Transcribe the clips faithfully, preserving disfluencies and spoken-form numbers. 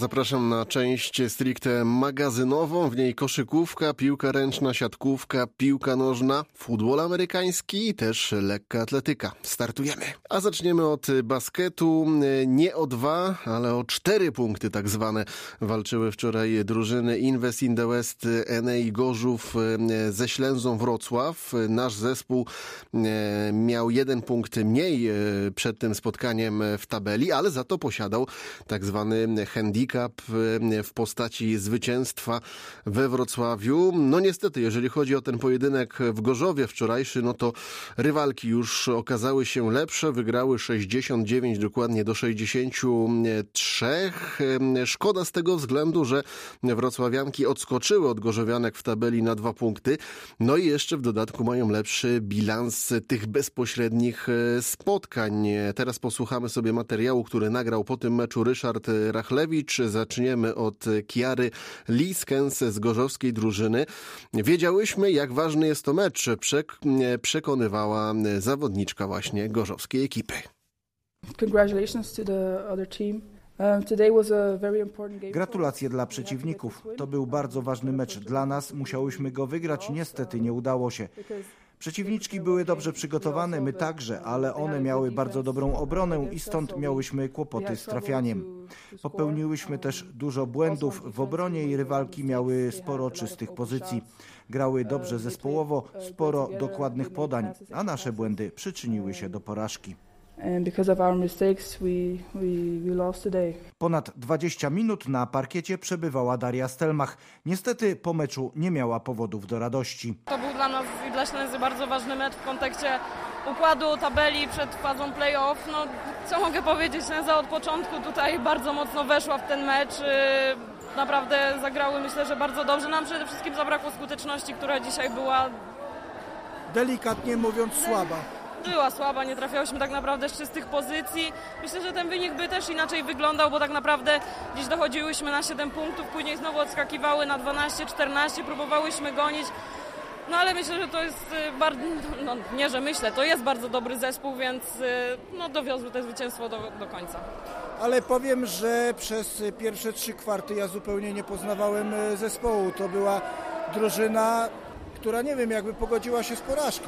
Zapraszam na część stricte magazynową, w niej koszykówka, piłka ręczna, siatkówka, piłka nożna, futbol amerykański i też lekka atletyka. Startujemy. A zaczniemy od basketu. Nie o dwa, ale o cztery punkty tak zwane walczyły wczoraj drużyny Invest in the West N A Gorzów ze Ślęzą Wrocław. Nasz zespół miał jeden punkt mniej przed tym spotkaniem w tabeli, ale za to posiadał tak zwany handicap w postaci zwycięstwa we Wrocławiu. No niestety, jeżeli chodzi o ten pojedynek w Gorzowie wczorajszy, no to rywalki już okazały się lepsze. Wygrały sześćdziesiąt dziewięć dokładnie do sześćdziesięciu trzech. Szkoda z tego względu, że wrocławianki odskoczyły od gorzowianek w tabeli na dwa punkty. No i jeszcze w dodatku mają lepszy bilans tych bezpośrednich spotkań. Teraz posłuchamy sobie materiału, który nagrał po tym meczu Ryszard Rachlewicz. Zaczniemy od Kiary Liskens z gorzowskiej drużyny. Wiedziałyśmy, jak ważny jest to mecz, przek- przekonywała zawodniczka właśnie gorzowskiej ekipy. Congratulations to the other team. Gratulacje dla przeciwników. To był bardzo ważny mecz dla nas. Musiałyśmy go wygrać. Niestety nie udało się. Przeciwniczki były dobrze przygotowane, my także, ale one miały bardzo dobrą obronę i stąd miałyśmy kłopoty z trafianiem. Popełniłyśmy też dużo błędów w obronie i rywalki miały sporo czystych pozycji. Grały dobrze zespołowo, sporo dokładnych podań, a nasze błędy przyczyniły się do porażki. Ponad dwadzieścia minut na parkiecie przebywała Daria Stelmach. Niestety po meczu nie miała powodów do radości. To był dla nas i dla Ślęzy bardzo ważny mecz w kontekście układu tabeli przed fazą play-off. No, co mogę powiedzieć, Ślęza od początku tutaj bardzo mocno weszła w ten mecz. Naprawdę zagrały, myślę, że bardzo dobrze. Nam przede wszystkim zabrakło skuteczności, która dzisiaj była... Delikatnie mówiąc słaba. Była słaba, nie trafiałyśmy tak naprawdę z czystych pozycji. Myślę, że ten wynik by też inaczej wyglądał, bo tak naprawdę gdzieś dochodziłyśmy na siedem punktów, później znowu odskakiwały na dwanaście czternaście, próbowałyśmy gonić. No ale myślę, że to jest bardzo, no nie, że myślę, to jest bardzo dobry zespół, więc no, dowiozły to zwycięstwo do, do końca. Ale powiem, że przez pierwsze trzy kwarty ja zupełnie nie poznawałem zespołu. To była drużyna, która nie wiem, jakby pogodziła się z porażką.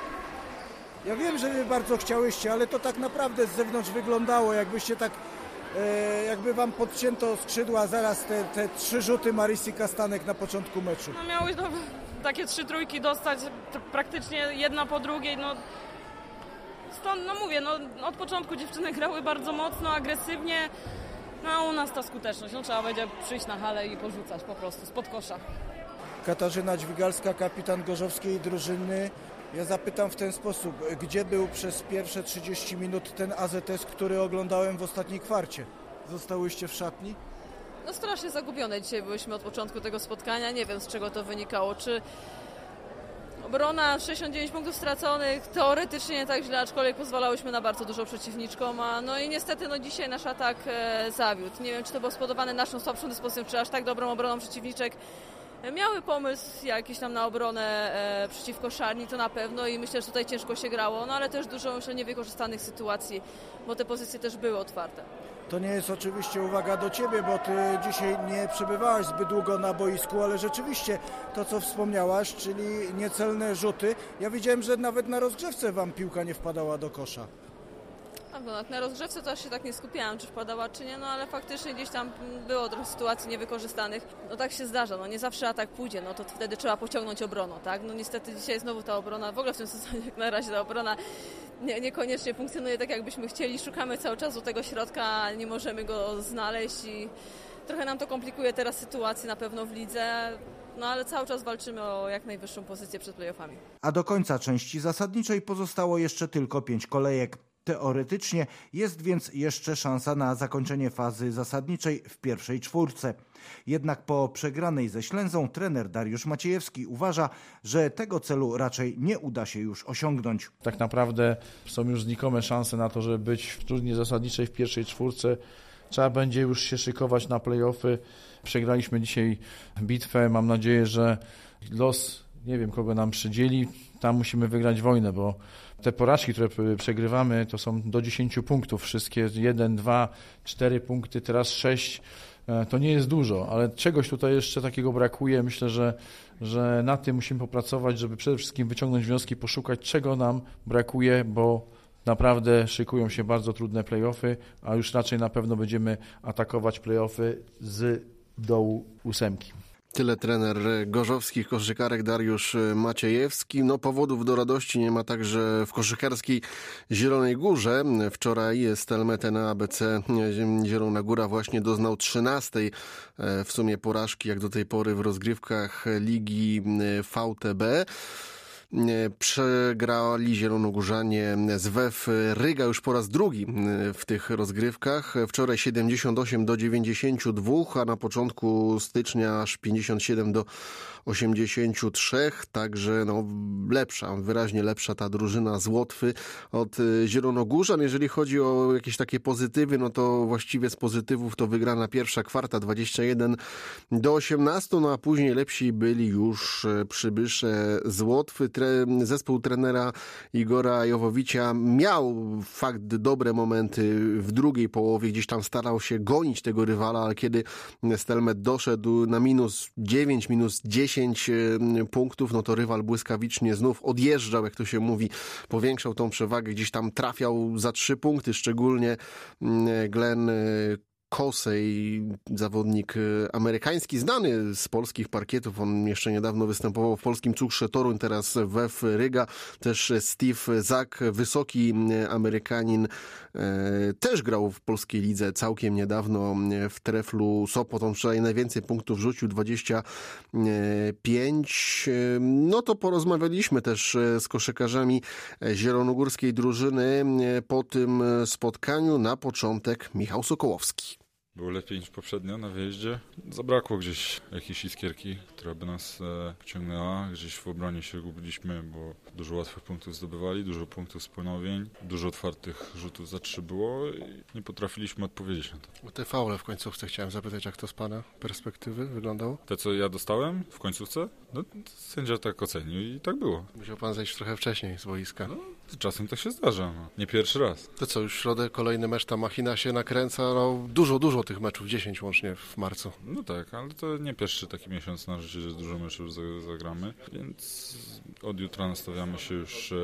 Ja wiem, że wy bardzo chciałyście, ale to tak naprawdę z zewnątrz wyglądało, jakbyście tak, e, jakby wam podcięto skrzydła zaraz te, te trzy rzuty Marysy Kastanek na początku meczu. No miały no, takie trzy trójki dostać praktycznie jedna po drugiej, no stąd, no mówię, no od początku dziewczyny grały bardzo mocno, agresywnie, no a u nas ta skuteczność, no trzeba będzie przyjść na halę i porzucać po prostu spod kosza. Katarzyna Dźwigalska, kapitan gorzowskiej drużyny. Ja zapytam w ten sposób, gdzie był przez pierwsze trzydzieści minut ten A Z S, który oglądałem w ostatniej kwarcie? Zostałyście w szatni? No strasznie zagubione dzisiaj byłyśmy od początku tego spotkania. Nie wiem, z czego to wynikało. Czy obrona, sześćdziesiąt dziewięć punktów straconych, teoretycznie nie tak źle, aczkolwiek pozwalałyśmy na bardzo dużo przeciwniczkom. A no i niestety no dzisiaj nasz atak e, zawiódł. Nie wiem, czy to było spowodowane naszą słabszą dyspozycją, czy aż tak dobrą obroną przeciwniczek. Miały pomysł jakiś tam na obronę e, przeciwko Szarni, to na pewno i myślę, że tutaj ciężko się grało, no ale też dużo myślę niewykorzystanych sytuacji, bo te pozycje też były otwarte. To nie jest oczywiście uwaga do ciebie, bo ty dzisiaj nie przebywałaś zbyt długo na boisku, ale rzeczywiście to, co wspomniałaś, czyli niecelne rzuty. Ja widziałem, że nawet na rozgrzewce wam piłka nie wpadała do kosza. Na rozgrzewce to aż się tak nie skupiałam, czy wpadała, czy nie, no ale faktycznie gdzieś tam było trochę sytuacji niewykorzystanych. No tak się zdarza, no nie zawsze atak pójdzie, no to wtedy trzeba pociągnąć obroną, tak? No niestety dzisiaj znowu ta obrona, w ogóle w tym sezonie jak na razie ta obrona nie, niekoniecznie funkcjonuje tak, jakbyśmy chcieli. Szukamy cały czas do tego środka, nie możemy go znaleźć i trochę nam to komplikuje teraz sytuację na pewno w lidze. No ale cały czas walczymy o jak najwyższą pozycję przed play-offami. A do końca części zasadniczej pozostało jeszcze tylko pięć kolejek. Teoretycznie jest więc jeszcze szansa na zakończenie fazy zasadniczej w pierwszej czwórce. Jednak po przegranej ze Ślęzą trener Dariusz Maciejewski uważa, że tego celu raczej nie uda się już osiągnąć. Tak naprawdę są już znikome szanse na to, żeby być w turnieju zasadniczej w pierwszej czwórce. Trzeba będzie już się szykować na play-offy. Przegraliśmy dzisiaj bitwę. Mam nadzieję, że los, nie wiem kogo nam przydzieli, tam musimy wygrać wojnę, bo te porażki, które przegrywamy, to są do dziesięciu punktów. Wszystkie jeden, dwa, cztery punkty, teraz sześć. to nie jest dużo, ale czegoś tutaj jeszcze takiego brakuje. Myślę, że, że nad tym musimy popracować, żeby przede wszystkim wyciągnąć wnioski, poszukać, czego nam brakuje, bo naprawdę szykują się bardzo trudne play-offy, a już raczej na pewno będziemy atakować play-offy z dołu ósemki. Tyle trener gorzowskich koszykarek Dariusz Maciejewski. No powodów do radości nie ma także w koszykarskiej Zielonej Górze. Wczoraj Stelmeten A B C Zielona Góra właśnie doznał trzynastej w sumie porażki jak do tej pory w rozgrywkach Ligi V T B. Przegrali zielonogórzanie z W E F Ryga już po raz drugi w tych rozgrywkach. Wczoraj siedemdziesiąt osiem do dziewięćdziesięciu dwóch, a na początku stycznia aż pięćdziesiąt siedem do osiemdziesięciu trzech. Także no, lepsza, wyraźnie lepsza ta drużyna z Łotwy od Zielonogórzan. Jeżeli chodzi o jakieś takie pozytywy, no to właściwie z pozytywów to wygrana pierwsza kwarta dwadzieścia jeden do osiemnastu, no a później lepsi byli już przybysze z Łotwy. Zespół trenera Igora Jowowicia miał fakt dobre momenty w drugiej połowie, gdzieś tam starał się gonić tego rywala, ale kiedy Stelmet doszedł na minus dziewięć, minus dziesięć punktów, no to rywal błyskawicznie znów odjeżdżał, jak to się mówi, powiększał tą przewagę, gdzieś tam trafiał za trzy punkty, szczególnie Glenn Kosej, zawodnik amerykański, znany z polskich parkietów. On jeszcze niedawno występował w polskim Cukrze Toruń, teraz w W E F Ryga. Też Steve Zak, wysoki Amerykanin, też grał w polskiej lidze całkiem niedawno w Treflu Sopot. On wczoraj najwięcej punktów rzucił, dwadzieścia pięć. No to porozmawialiśmy też z koszykarzami zielonogórskiej drużyny po tym spotkaniu. Na początek Michał Sokołowski. Było lepiej niż poprzednio na wyjeździe. Zabrakło gdzieś jakiejś iskierki, która by nas e, pociągnęła. Gdzieś w obronie się gubiliśmy, bo dużo łatwych punktów zdobywali, dużo punktów spłanowień, dużo otwartych rzutów za trzy było i nie potrafiliśmy odpowiedzieć na to. O te faule w końcówce chciałem zapytać, jak to z Pana perspektywy wyglądało? Te, co ja dostałem w końcówce? No, sędzia tak ocenił i tak było. Musiał Pan zejść trochę wcześniej z boiska. No, czasem tak się zdarza. No. Nie pierwszy raz. To co, już w środę kolejny mecz, ta machina się nakręca. No, dużo, dużo tych meczów, dziesięć łącznie w marcu. No tak, ale to nie pierwszy taki miesiąc na życie, że dużo meczów zagramy, więc od jutra nastawiamy się już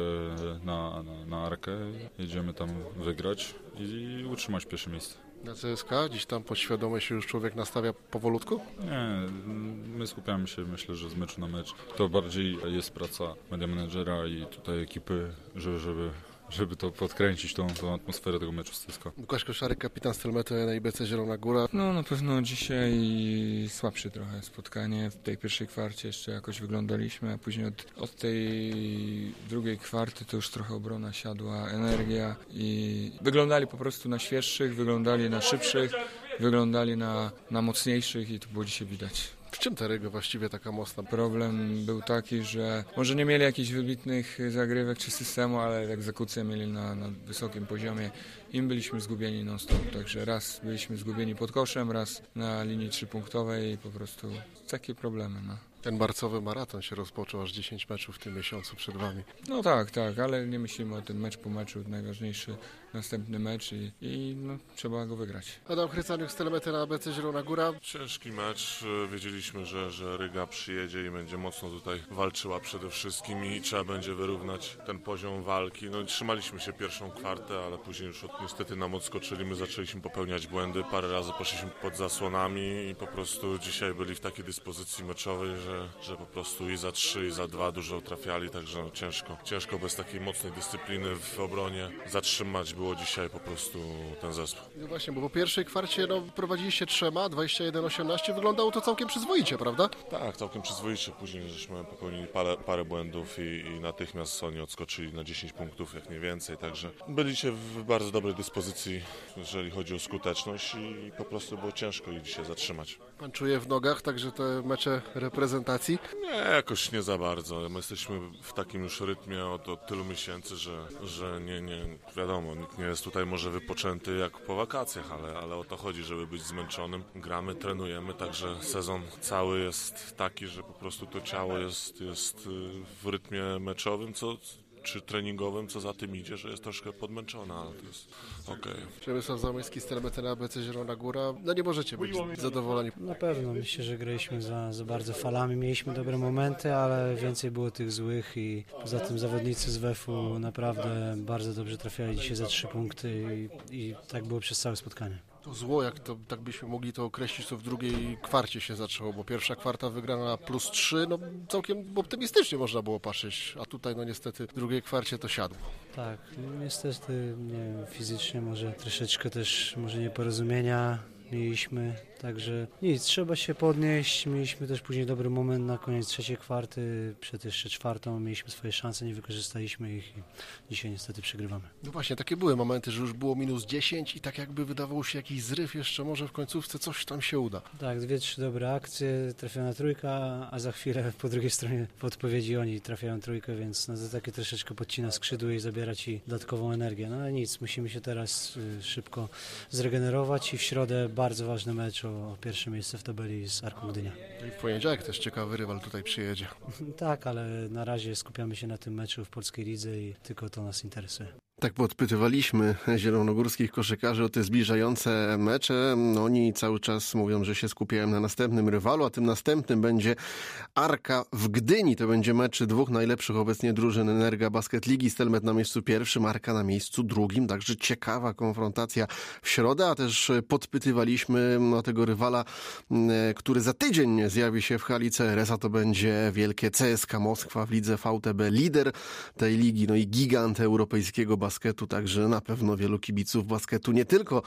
na, na, na Arkę. Jedziemy tam wygrać i utrzymać pierwsze miejsce. Na C S K? Gdzieś tam podświadomie się już człowiek nastawia powolutku? Nie, my skupiamy się, myślę, że z meczu na mecz. To bardziej jest praca media managera i tutaj ekipy, żeby, żeby, żeby to podkręcić, tą, tą atmosferę tego meczu z C S K. Łukasz Koszarek, kapitan Stelmetu N I B C Zielona Góra. No na pewno dzisiaj słabsze trochę spotkanie. W tej pierwszej kwarcie jeszcze jakoś wyglądaliśmy, a później od, od tej drugiej kwarty to już trochę obrona siadła, energia i wyglądali po prostu na świeższych, wyglądali na szybszych, wyglądali na, na mocniejszych i to było dzisiaj widać. W czym ta Ryga właściwie taka mocna? Problem był taki, że może nie mieli jakichś wybitnych zagrywek czy systemu, ale egzekucję mieli na, na wysokim poziomie. Im byliśmy zgubieni non-stop, także raz byliśmy zgubieni pod koszem, raz na linii trzypunktowej i po prostu takie problemy. No. Ten marcowy maraton się rozpoczął, aż dziesięć meczów w tym miesiącu przed Wami. No tak, tak, ale nie myślimy o tym mecz po meczu, najważniejszy następny mecz i, i no, trzeba go wygrać. Adam Chrycaniuk, Stelmeten A B C Zielona Góra. Ciężki mecz, wiedzieliśmy, że, że Ryga przyjedzie i będzie mocno tutaj walczyła przede wszystkim i trzeba będzie wyrównać ten poziom walki. No trzymaliśmy się pierwszą kwartę, ale później już od, niestety nam odskoczyli, my zaczęliśmy popełniać błędy, parę razy poszliśmy pod zasłonami i po prostu dzisiaj byli w takiej dyspozycji meczowej, że, że po prostu i za trzy, i za dwa dużo trafiali, także no ciężko. Ciężko bez takiej mocnej dyscypliny w obronie zatrzymać było dzisiaj po prostu ten zespół. No właśnie, bo po pierwszej kwarcie no, prowadziliście trzema, dwadzieścia jeden osiemnaście, wyglądało to całkiem przyzwoicie, prawda? Tak, całkiem przyzwoicie. Później żeśmy popełnili parę, parę błędów i, i natychmiast oni odskoczyli na dziesięć punktów, jak nie więcej, także byli dzisiaj w bardzo dobrej dyspozycji, jeżeli chodzi o skuteczność i po prostu było ciężko ich dzisiaj zatrzymać. Pan czuje w nogach także te mecze reprezentacji? Nie, jakoś nie za bardzo. My jesteśmy w takim już rytmie od, od tylu miesięcy, że, że nie, nie, wiadomo, nikt nie jest tutaj może wypoczęty jak po wakacjach, ale, ale o to chodzi, żeby być zmęczonym. Gramy, trenujemy, także sezon cały jest taki, że po prostu to ciało jest, jest w rytmie meczowym, co czy treningowym, co za tym idzie, że jest troszkę podmęczona, ale to jest okej. Okay. Przemysław Zamyski, Stelmety na A B C Zielona Góra. No nie możecie być zadowoleni. Na pewno, myślę, że graliśmy za, za bardzo falami, mieliśmy dobre momenty, ale więcej było tych złych i poza tym zawodnicy z W E F-u naprawdę bardzo dobrze trafiali dzisiaj za trzy punkty i, i tak było przez całe spotkanie. To zło, jak to tak byśmy mogli to określić, to w drugiej kwarcie się zaczęło, bo pierwsza kwarta wygrana plus trzy, no całkiem optymistycznie można było patrzeć, a tutaj no niestety w drugiej kwarcie to siadło. Tak, niestety nie wiem, fizycznie może troszeczkę też może nieporozumienia mieliśmy, także nic, trzeba się podnieść, mieliśmy też później dobry moment na koniec trzeciej kwarty, przed jeszcze czwartą mieliśmy swoje szanse, nie wykorzystaliśmy ich i dzisiaj niestety przegrywamy. No właśnie, takie były momenty, że już było minus dziesięć i tak jakby wydawało się jakiś zryw, jeszcze może w końcówce coś tam się uda. Tak, dwie, trzy dobre akcje, trafiona trójka, a za chwilę po drugiej stronie w odpowiedzi oni trafiają trójkę, więc no to takie troszeczkę podcina skrzydły i zabiera ci dodatkową energię. No ale nic, musimy się teraz y, szybko zregenerować i w środę bardzo ważny mecz o, o pierwsze miejsce w tabeli z Arką Gdynia. I w poniedziałek też ciekawy rywal tutaj przyjedzie. Tak, ale na razie skupiamy się na tym meczu w Polskiej Lidze i tylko to nas interesuje. Tak podpytywaliśmy zielonogórskich koszykarzy o te zbliżające mecze. Oni cały czas mówią, że się skupiają na następnym rywalu, a tym następnym będzie Arka w Gdyni. To będzie mecz dwóch najlepszych obecnie drużyn Energa Basket Ligi. Stelmet na miejscu pierwszym, Arka na miejscu drugim. Także ciekawa konfrontacja w środę, a też podpytywaliśmy o tego rywala, który za tydzień zjawi się w hali C R S, a to będzie wielkie C S K A Moskwa w lidze V T B. Lider tej ligi, no i gigant europejskiego basketu. basketu, także na pewno wielu kibiców basketu, nie tylko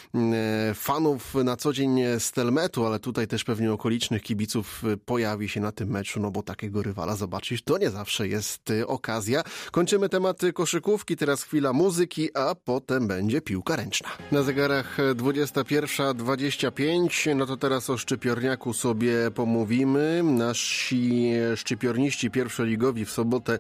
fanów na co dzień Stelmetu, ale tutaj też pewnie okolicznych kibiców pojawi się na tym meczu, no bo takiego rywala zobaczyć to nie zawsze jest okazja. Kończymy temat koszykówki, teraz chwila muzyki, a potem będzie piłka ręczna. Na zegarach dwudziesta pierwsza dwadzieścia pięć, no to teraz o Szczypiorniaku sobie pomówimy. Nasi szczypiorniści pierwszoligowi w sobotę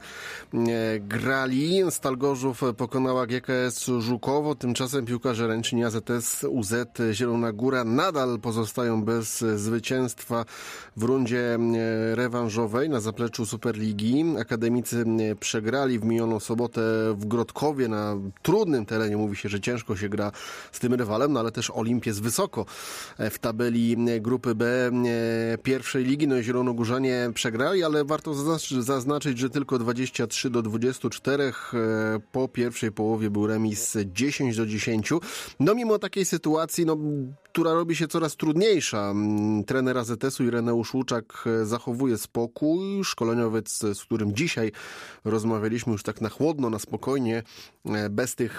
grali. Stal Gorzów pokonała G K S Żukowo, tymczasem piłkarze ręczni A Z S U Z Zielona Góra nadal pozostają bez zwycięstwa w rundzie rewanżowej na zapleczu Superligi. Akademicy przegrali w minioną sobotę w Grodkowie na trudnym terenie. Mówi się, że ciężko się gra z tym rywalem, no ale też Olimp jest wysoko w tabeli grupy B pierwszej ligi. No i zielonogórzanie przegrali, ale warto zaznaczyć, że tylko dwadzieścia trzy do dwudziestu czterech. Po pierwszej połowie był remis dziesięć do dziesięciu. No mimo takiej sytuacji, no, która robi się coraz trudniejsza, trener A Z S-u Ireneusz Łuczak zachowuje spokój. Szkoleniowiec, z którym dzisiaj rozmawialiśmy już tak na chłodno, na spokojnie, bez tych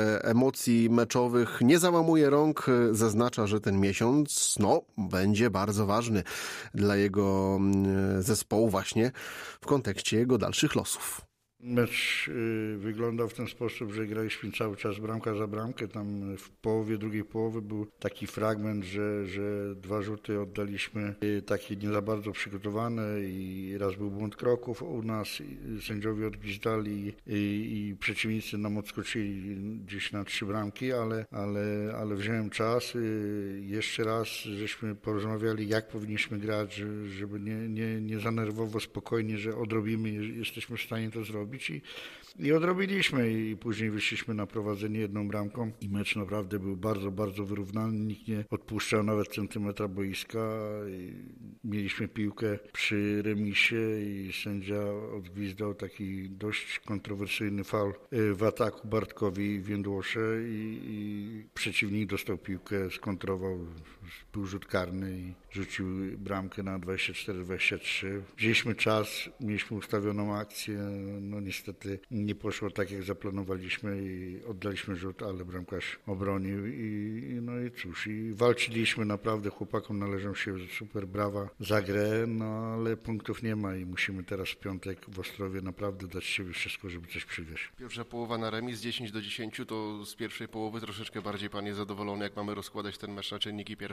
emocji meczowych, nie załamuje rąk, zaznacza, że ten miesiąc, no, będzie bardzo ważny dla jego zespołu właśnie w kontekście jego dalszych losów. Mecz y, wyglądał w ten sposób, że graliśmy cały czas bramka za bramkę. Tam w połowie, drugiej połowy był taki fragment, że, że dwa rzuty oddaliśmy y, takie nie za bardzo przygotowane i raz był błąd kroków u nas, y, sędziowie odgwizdali i, i przeciwnicy nam odskoczyli gdzieś na trzy bramki, ale, ale, ale wziąłem czas. Y, jeszcze raz żeśmy porozmawiali, jak powinniśmy grać, żeby nie, nie, nie za nerwowo, spokojnie, że odrobimy, jesteśmy w stanie to zrobić. I, I odrobiliśmy i później wyszliśmy na prowadzenie jedną bramką i mecz naprawdę był bardzo, bardzo wyrównany. Nikt nie odpuszczał nawet centymetra boiska. I mieliśmy piłkę przy remisie i sędzia odgwizdał taki dość kontrowersyjny faul w ataku Bartkowi Więdłosze i, i przeciwnik dostał piłkę, skontrował, był rzut karny i rzucił bramkę na dwadzieścia cztery dwadzieścia trzy. Wzięliśmy czas, mieliśmy ustawioną akcję, no niestety nie poszło tak jak zaplanowaliśmy i oddaliśmy rzut, ale bramkarz obronił i no i cóż, i walczyliśmy naprawdę, chłopakom należą się super brawa za grę, no ale punktów nie ma i musimy teraz w piątek w Ostrowie naprawdę dać siebie wszystko, żeby coś przywieźć. Pierwsza połowa na remis dziesięć do dziesięciu, to z pierwszej połowy troszeczkę bardziej pan jest zadowolony, jak mamy rozkładać ten mecz na czynniki pierwsze?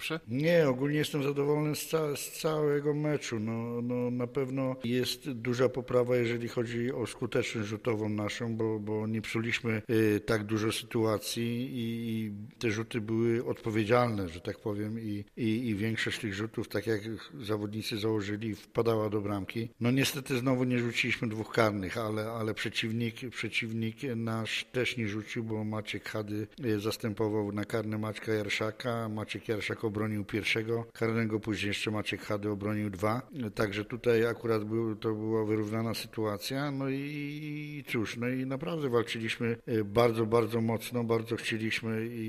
pierwsze? Nie, ogólnie jestem zadowolony z, ca- z całego meczu. No, no, na pewno jest duża poprawa, jeżeli chodzi o skuteczność rzutową naszą, bo, bo nie psuliśmy y, tak dużo sytuacji i, i te rzuty były odpowiedzialne, że tak powiem i, i, i większość tych rzutów, tak jak zawodnicy założyli, wpadała do bramki. No niestety znowu nie rzuciliśmy dwóch karnych, ale, ale przeciwnik, przeciwnik nasz też nie rzucił, bo Maciek Hady zastępował na karny Maćka Jarszaka. Maciek Jarszak obronił pierwszego karnego, później jeszcze Maciek Hady obronił dwa. Także tutaj akurat był, to była wyrównana sytuacja. No i, i cóż, no i naprawdę walczyliśmy bardzo, bardzo mocno, bardzo chcieliśmy i,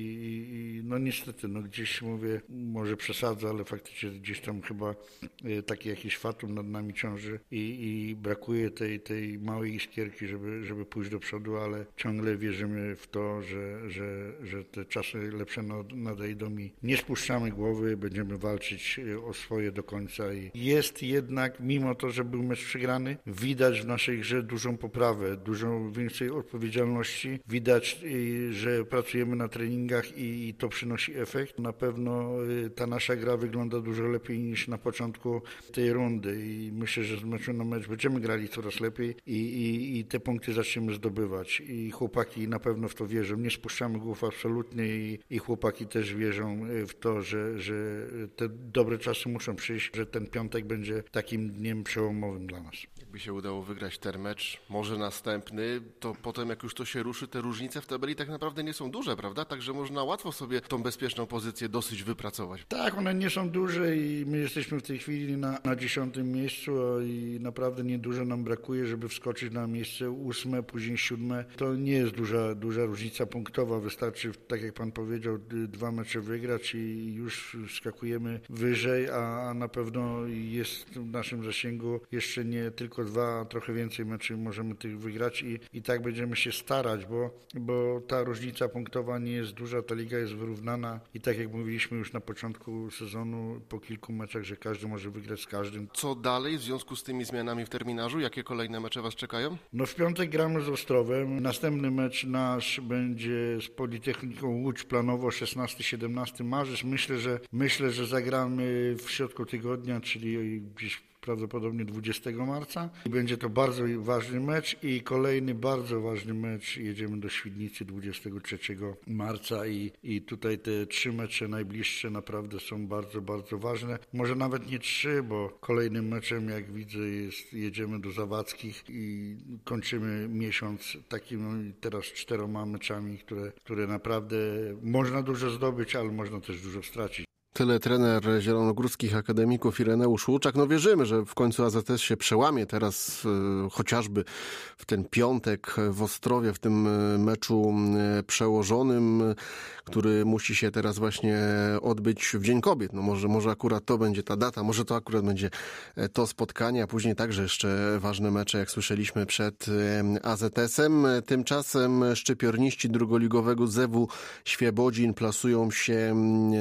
i no niestety, no gdzieś mówię, może przesadzę, ale faktycznie gdzieś tam chyba taki jakiś fatum nad nami ciąży i, i brakuje tej, tej małej iskierki, żeby, żeby pójść do przodu, ale ciągle wierzymy w to, że, że, że te czasy lepsze nadejdą i nie spuszczamy głowy, będziemy walczyć o swoje do końca. I jest jednak, mimo to, że był mecz przegrany, widać w naszej grze dużą poprawę, dużo więcej odpowiedzialności. Widać, że pracujemy na treningach i to przynosi efekt. Na pewno ta nasza gra wygląda dużo lepiej niż na początku tej rundy i myślę, że z meczu na mecz będziemy grali coraz lepiej i, i, i te punkty zaczniemy zdobywać. I chłopaki na pewno w to wierzą. Nie spuszczamy głów absolutnie i, i chłopaki też wierzą w to, że, że te dobre czasy muszą przyjść, że ten piątek będzie takim dniem przełomowym dla nas. Jakby się udało wygrać ten mecz, może następny, to potem jak już to się ruszy, te różnice w tabeli tak naprawdę nie są duże, prawda? Także można łatwo sobie tą bezpieczną pozycję dosyć wypracować. Tak, one nie są duże i my jesteśmy w tej chwili na, na dziesiątym miejscu i naprawdę niedużo nam brakuje, żeby wskoczyć na miejsce ósme, później siódme. To nie jest duża, duża różnica punktowa. Wystarczy, tak jak pan powiedział, dwa mecze wygrać i już skakujemy wyżej, a na pewno jest w naszym zasięgu jeszcze nie tylko dwa, a trochę więcej meczy możemy tych wygrać i, i tak będziemy się starać, bo, bo ta różnica punktowa nie jest duża, ta liga jest wyrównana i tak jak mówiliśmy już na początku sezonu, po kilku meczach, że każdy może wygrać z każdym. Co dalej w związku z tymi zmianami w terminarzu? Jakie kolejne mecze was czekają? No w piątek gramy z Ostrowem. Następny mecz nasz będzie z Politechniką Łódź planowo szesnasty siedemnasty marzec. Myślę, że myślę, że zagramy w środku tygodnia, czyli gdzieś prawdopodobnie dwudziestego marca. I będzie to bardzo ważny mecz i kolejny bardzo ważny mecz. Jedziemy do Świdnicy dwudziestego trzeciego marca i, i tutaj te trzy mecze najbliższe naprawdę są bardzo, bardzo ważne. Może nawet nie trzy, bo kolejnym meczem, jak widzę, jest jedziemy do Zawadzkich i kończymy miesiąc takimi teraz czteroma meczami, które, które naprawdę można dużo zdobyć, ale można też dużo stracić. Tyle trener zielonogórskich akademików Ireneusz Łuczak. No wierzymy, że w końcu A Z S się przełamie teraz e, chociażby w ten piątek w Ostrowie, w tym meczu e, przełożonym, który musi się teraz właśnie odbyć w Dzień Kobiet. No może, może akurat to będzie ta data, może to akurat będzie to spotkanie, a później także jeszcze ważne mecze, jak słyszeliśmy, przed A Z S-em. Tymczasem szczypiorniści drugoligowego Zewu Świebodzin plasują się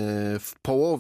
w połowie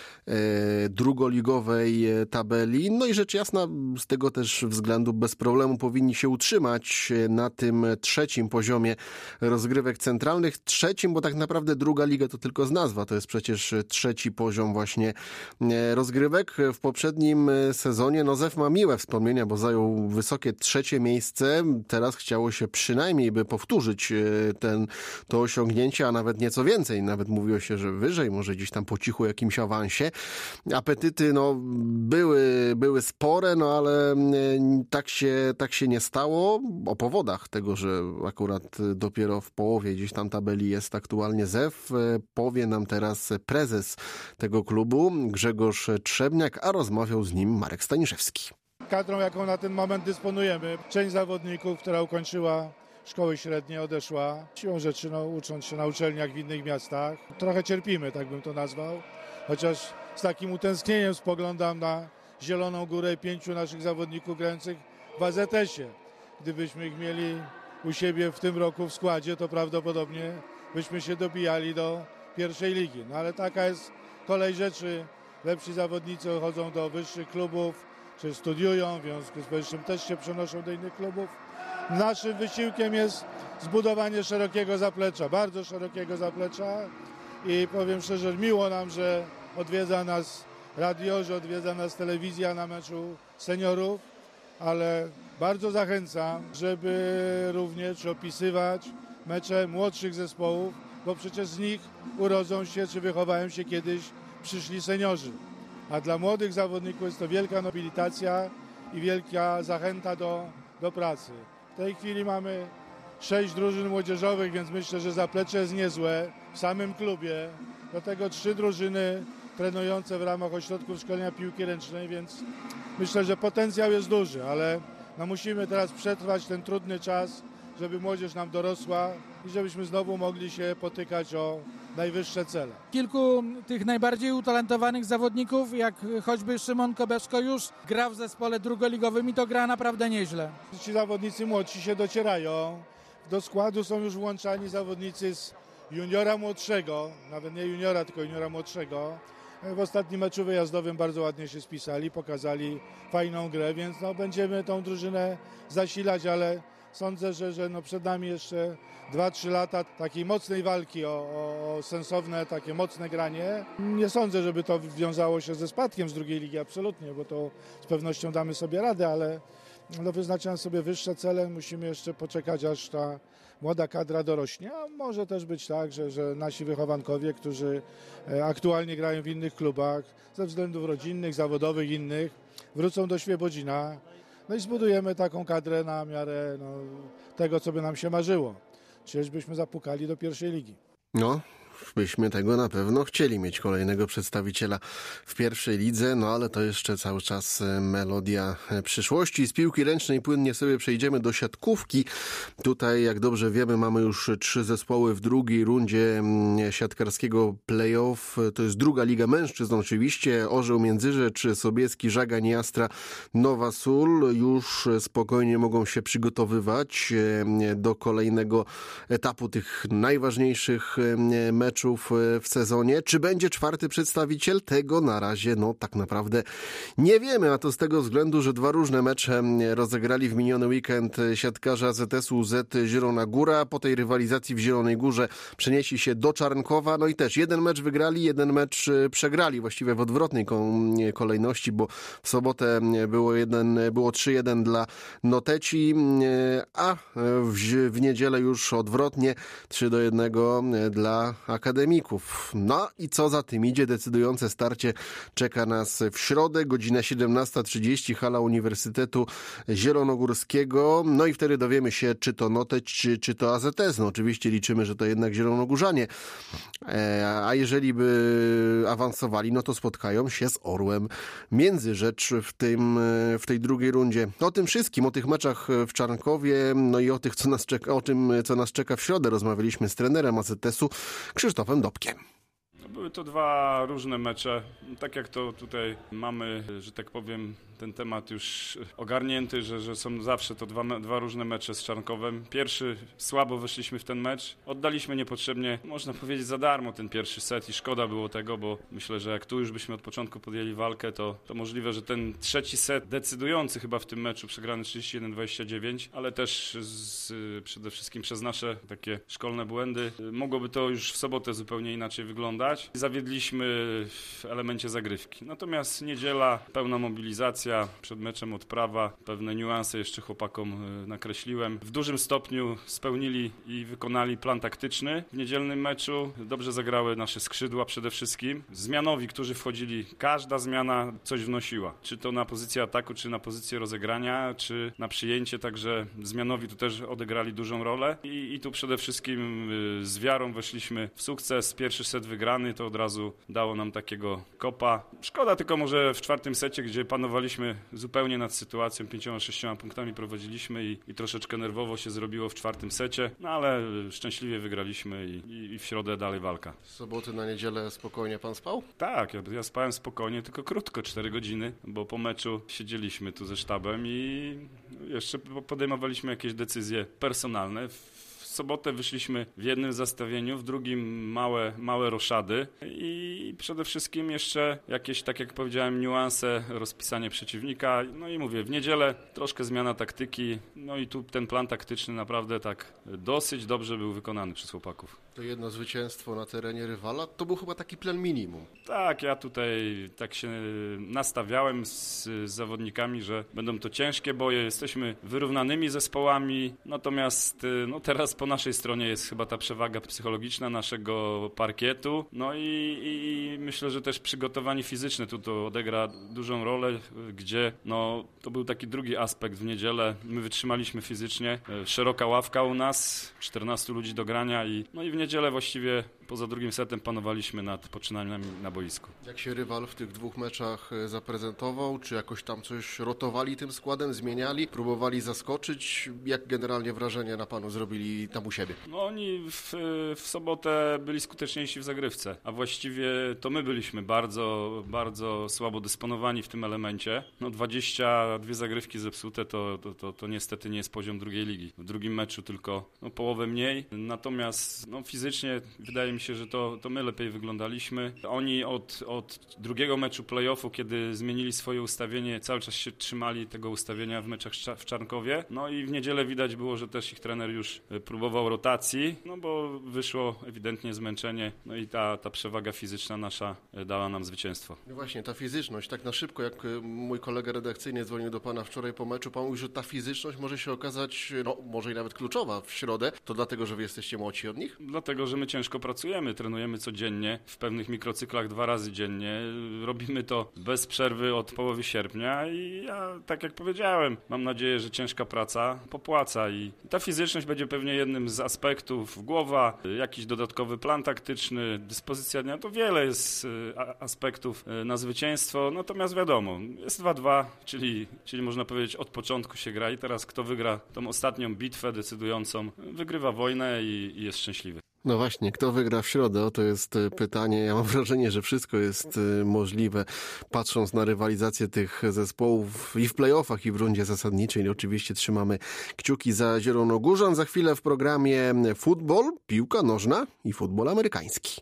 drugoligowej tabeli. No i rzecz jasna, z tego też względu bez problemu powinni się utrzymać na tym trzecim poziomie rozgrywek centralnych. Trzecim, bo tak naprawdę druga liga to tylko z nazwa. To jest przecież trzeci poziom właśnie rozgrywek. W poprzednim sezonie no Zew ma miłe wspomnienia, bo zajął wysokie trzecie miejsce. Teraz chciało się przynajmniej by powtórzyć ten, to osiągnięcie, a nawet nieco więcej. Nawet mówiło się, że wyżej, może gdzieś tam po cichu jakimś awansie. Apetyty no, były, były spore, no ale tak się, tak się nie stało. O powodach tego, że akurat dopiero w połowie gdzieś tam tabeli jest aktualnie Zew, powie nam teraz prezes tego klubu Grzegorz Trzebniak, a rozmawiał z nim Marek Staniszewski. Kadrą, jaką na ten moment dysponujemy, część zawodników, która ukończyła szkoły średnie, odeszła. Siłą rzeczy, no, ucząc się na uczelniach w innych miastach. Trochę cierpimy, tak bym to nazwał. Chociaż z takim utęsknieniem spoglądam na Zieloną Górę i pięciu naszych zawodników grających w A Z S-ie. Gdybyśmy ich mieli u siebie w tym roku w składzie, to prawdopodobnie byśmy się dobijali do pierwszej ligi. No ale taka jest kolej rzeczy. Lepsi zawodnicy chodzą do wyższych klubów, czy studiują, w związku z powyższym też się przenoszą do innych klubów. Naszym wysiłkiem jest zbudowanie szerokiego zaplecza, bardzo szerokiego zaplecza i powiem szczerze, miło nam, że odwiedza nas radio, że odwiedza nas telewizja na meczu seniorów, ale bardzo zachęcam, żeby również opisywać mecze młodszych zespołów, bo przecież z nich urodzą się czy wychowają się kiedyś przyszli seniorzy. A dla młodych zawodników jest to wielka nobilitacja i wielka zachęta do, do pracy. W tej chwili mamy sześć drużyn młodzieżowych, więc myślę, że zaplecze jest niezłe w samym klubie. Do tego trzy drużyny trenujące w ramach ośrodków szkolenia piłki ręcznej, więc myślę, że potencjał jest duży, ale no musimy teraz przetrwać ten trudny czas, żeby młodzież nam dorosła i żebyśmy znowu mogli się potykać o najwyższe cele. Kilku tych najbardziej utalentowanych zawodników, jak choćby Szymon Kobeszko, już gra w zespole drugoligowym i to gra naprawdę nieźle. Ci zawodnicy młodsi się docierają. Do składu są już włączani zawodnicy z juniora młodszego, nawet nie juniora, tylko juniora młodszego. W ostatnim meczu wyjazdowym bardzo ładnie się spisali, pokazali fajną grę, więc no, będziemy tą drużynę zasilać, ale sądzę, że, że no przed nami jeszcze dwa trzy lata takiej mocnej walki o, o, o sensowne, takie mocne granie. Nie sądzę, żeby to wiązało się ze spadkiem z drugiej ligi, absolutnie, bo to z pewnością damy sobie radę, ale no, wyznaczając sobie wyższe cele, musimy jeszcze poczekać, aż ta młoda kadra dorośnie, a może też być tak, że, że nasi wychowankowie, którzy aktualnie grają w innych klubach, ze względów rodzinnych, zawodowych, innych, wrócą do Świebodzina. No i zbudujemy taką kadrę na miarę no, tego, co by nam się marzyło. Czyżbyśmy zapukali do pierwszej ligi. No, byśmy tego na pewno chcieli mieć kolejnego przedstawiciela w pierwszej lidze, no ale to jeszcze cały czas melodia przyszłości. Z piłki ręcznej płynnie sobie przejdziemy do siatkówki. Tutaj, jak dobrze wiemy, mamy już trzy zespoły w drugiej rundzie siatkarskiego play-off. To jest druga liga mężczyzn oczywiście. Orzeł Międzyrzecz, Sobieski, Żagań, Jastra, Nowa Sól już spokojnie mogą się przygotowywać do kolejnego etapu tych najważniejszych meczów w sezonie. Czy będzie czwarty przedstawiciel? Tego na razie no tak naprawdę nie wiemy, a to z tego względu, że dwa różne mecze rozegrali w miniony weekend siatkarze Z S U Z Zielona Góra. Po tej rywalizacji w Zielonej Górze przenieśli się do Czarnkowa, no i też jeden mecz wygrali, jeden mecz przegrali, właściwie w odwrotnej kolejności, bo w sobotę było, jeden, było trzy jeden dla Noteci, a w, w niedzielę już odwrotnie trzy do jednego dla akademików. No i co za tym idzie? Decydujące starcie czeka nas w środę, godzina siedemnasta trzydzieści, hala Uniwersytetu Zielonogórskiego. No i wtedy dowiemy się, czy to Noteć, czy, czy to A Z S. No oczywiście liczymy, że to jednak Zielonogórzanie. E, a jeżeli by awansowali, no to spotkają się z Orłem Międzyrzecz w, tym, w tej drugiej rundzie. O tym wszystkim, o tych meczach w Czarnkowie, no i o tych, co nas czeka, o tym, co nas czeka w środę, rozmawialiśmy z trenerem A Z S-u Krzysztofem Dobkiem. Były to dwa różne mecze. Tak jak to tutaj mamy, że tak powiem, ten temat już ogarnięty, że, że są zawsze to dwa, dwa różne mecze z Czarnkowem. Pierwszy słabo weszliśmy w ten mecz. Oddaliśmy niepotrzebnie, można powiedzieć, za darmo ten pierwszy set i szkoda było tego, bo myślę, że jak tu już byśmy od początku podjęli walkę, to, to możliwe, że ten trzeci set decydujący chyba w tym meczu, przegrany trzydzieści jeden dwadzieścia dziewięć, ale też z, przede wszystkim przez nasze takie szkolne błędy, mogłoby to już w sobotę zupełnie inaczej wyglądać. Zawiedliśmy w elemencie zagrywki. Natomiast niedziela, pełna mobilizacja, przed meczem odprawa, pewne niuanse jeszcze chłopakom nakreśliłem. W dużym stopniu spełnili i wykonali plan taktyczny w niedzielnym meczu. Dobrze zagrały nasze skrzydła przede wszystkim. Zmianowi, którzy wchodzili, każda zmiana coś wnosiła. Czy to na pozycję ataku, czy na pozycję rozegrania, czy na przyjęcie, także zmianowi tu też odegrali dużą rolę. I, i tu przede wszystkim z wiarą weszliśmy w sukces. Pierwszy set wygrany, to od razu dało nam takiego kopa. Szkoda tylko może w czwartym secie, gdzie panowaliśmy zupełnie nad sytuacją, pięcioma, sześcioma punktami prowadziliśmy i, i troszeczkę nerwowo się zrobiło w czwartym secie, no ale szczęśliwie wygraliśmy i, i, i w środę dalej walka. Z soboty na niedzielę spokojnie pan spał? Tak, ja, ja spałem spokojnie, tylko krótko, cztery godziny, bo po meczu siedzieliśmy tu ze sztabem i jeszcze podejmowaliśmy jakieś decyzje personalne. W sobotę wyszliśmy w jednym zastawieniu, w drugim małe, małe roszady i przede wszystkim jeszcze jakieś, tak jak powiedziałem, niuanse, rozpisanie przeciwnika. No i mówię, w niedzielę troszkę zmiana taktyki, no i tu ten plan taktyczny naprawdę tak dosyć dobrze był wykonany przez chłopaków. To jedno zwycięstwo na terenie rywala, to był chyba taki plan minimum. Tak, ja tutaj tak się nastawiałem z, z zawodnikami, że będą to ciężkie boje, jesteśmy wyrównanymi zespołami, natomiast no teraz po naszej stronie jest chyba ta przewaga psychologiczna naszego parkietu, no i, i myślę, że też przygotowanie fizyczne tu to odegra dużą rolę, gdzie no to był taki drugi aspekt w niedzielę, my wytrzymaliśmy fizycznie, szeroka ławka u nas, czternastu ludzi do grania i no i w niedzielę właściwie poza drugim setem panowaliśmy nad poczynaniami na boisku. Jak się rywal w tych dwóch meczach zaprezentował? Czy jakoś tam coś rotowali tym składem, zmieniali, próbowali zaskoczyć? Jak generalnie wrażenie na panu zrobili tam u siebie? No oni w, w sobotę byli skuteczniejsi w zagrywce, a właściwie to my byliśmy bardzo, bardzo słabo dysponowani w tym elemencie. No dwadzieścia dwie zagrywki zepsute to, to, to, to niestety nie jest poziom drugiej ligi. W drugim meczu tylko no, połowę mniej, natomiast no, fizycznie wydaje mi się, że to, to my lepiej wyglądaliśmy. Oni od, od drugiego meczu play-offu, kiedy zmienili swoje ustawienie, cały czas się trzymali tego ustawienia w meczach w Czarnkowie. No i w niedzielę widać było, że też ich trener już próbował rotacji, no bo wyszło ewidentnie zmęczenie, no i ta, ta przewaga fizyczna nasza dała nam zwycięstwo. No właśnie, ta fizyczność, tak na szybko, jak mój kolega redakcyjny dzwonił do pana wczoraj po meczu, pan mówił, że ta fizyczność może się okazać, no może i nawet kluczowa w środę. To dlatego, że wy jesteście młodsi od nich? Dlatego, że my ciężko pracujemy, trenujemy codziennie, w pewnych mikrocyklach dwa razy dziennie. Robimy to bez przerwy od połowy sierpnia i ja, tak jak powiedziałem, mam nadzieję, że ciężka praca popłaca i ta fizyczność będzie pewnie jednym z aspektów. Głowa, jakiś dodatkowy plan taktyczny, dyspozycja dnia, to wiele jest aspektów na zwycięstwo, natomiast wiadomo, jest dwa dwa, czyli, czyli można powiedzieć od początku się gra i teraz kto wygra tą ostatnią bitwę decydującą, wygrywa wojnę i, i jest szczęśliwy. No właśnie, kto wygra w środę? To jest pytanie. Ja mam wrażenie, że wszystko jest możliwe, patrząc na rywalizację tych zespołów i w play-offach, i w rundzie zasadniczej. I oczywiście trzymamy kciuki za Zielonogórzan. Za chwilę w programie futbol, piłka nożna i futbol amerykański.